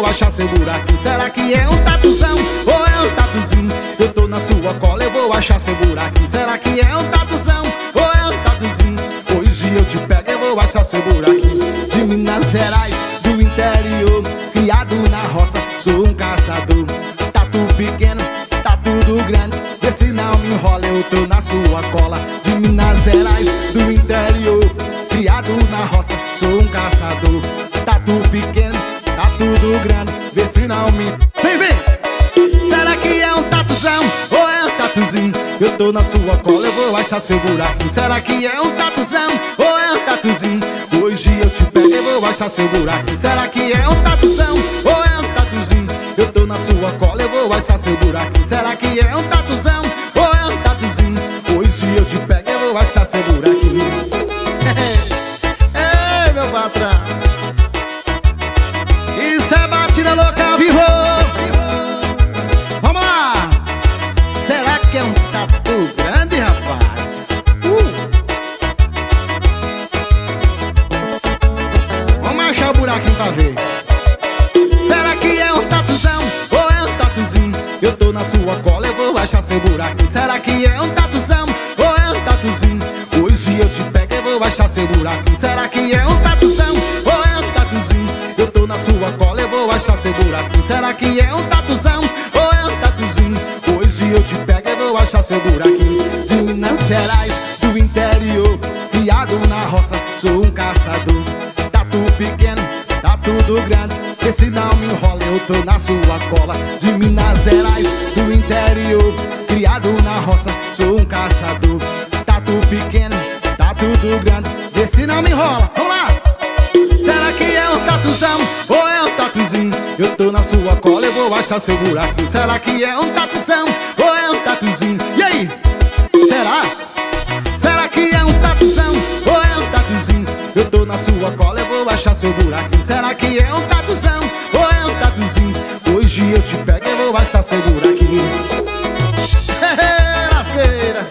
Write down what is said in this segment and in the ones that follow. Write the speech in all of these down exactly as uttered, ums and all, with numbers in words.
achar seu buraquinho. Será que é um tatuzão ou é um tatuzinho? Eu tô na sua cola, eu vou achar seu buraquinho. Será que é um tatuzão ou é um tatuzinho? Hoje eu te pego, eu vou achar seu buraquinho. De Minas Gerais, do interior, criado na roça, sou um caçador. Tatu pequeno, tatu do grande, vê se não me enrola, eu tô na sua cola. De Minas Gerais, do interior, criado na roça, sou um caçador. Tatu pequeno, tatu do grande, vê se não me... Vem, vem! Será que é um tatuzão ou é um tatuzinho? Eu tô na sua cola, eu vou achar seu buraquinho. Será que é um tatuzão ou é um tatuzinho? Hoje eu te pego, eu vou achar seu buraquinho. Será que é um tatuzão ou é um tatuzinho? Eu tô na sua cola, eu vou achar seu buraquinho. Será que é um tatuzão ou é um tatuzinho? Hoje eu te pego, eu vou achar seu buraquinho. Ei, meu patrão, isso é batida louca ao vivo. Vamos lá! Será que é um tatu grande, rapaz? Uh. Vamos achar o buraquinho pra ver. Será que é um tatuzão ou é um tatuzinho? Eu tô na sua cola, eu vou achar seu buraquinho. Será que é um tatuzão ou é um tatuzinho? Hoje eu te pego, eu vou achar seu buraquinho. Será que é um tatuzão ou é um tatuzinho? Eu tô na sua cola, eu vou achar seu buraquinho. Será que é um tatuzão ou é um tatuzinho? Hoje eu te pego, eu vou achar seu buraquinho. De Minas Gerais, do interior, criado na roça, sou um caçador. Tatu pequeno, tatu do grande, vê se não me enrola, eu tô na sua cola. De Minas Gerais, do interior, criado na roça, sou um caçador. Tatu pequeno, tatu do grande, vê se não me enrola. Vamos lá! Será que é um tatuzão ou é um tatuzinho? Eu tô na sua cola, eu vou achar seu buraquinho. Será que é um tatuzão ou é um tatuzinho? E aí? Será? Será que é um tatuzão ou é um tatuzinho? Eu tô na sua cola, eu vou achar seu buraquinho. Será que é um tatuzão ou é um tatuzinho? Hoje eu te pego, eu vou achar seu buraquinho. Lasqueira!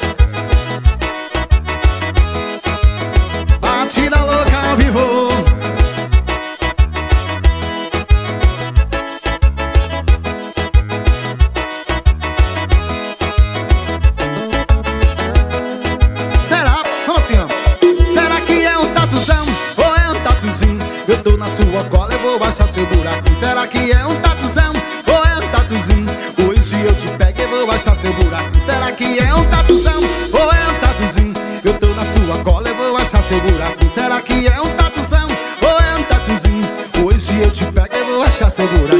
Batida louca ao vivo. Será? Como assim, ó? Será que é um tatuzão ou é um tatuzinho? Eu tô na sua cola, eu vou achar seu buraquinho. Será que é um tatuzão ou é um tatuzinho? Hoje eu te pego, eu vou achar seu buraquinho. Será que é um tatuzão ou é um tatuzinho? Eu tô na sua cola, eu vou achar seu buraquinho. Será que é um tatuzão ou é um tatuzinho? Hoje eu te pego, eu vou achar seu buraquinho.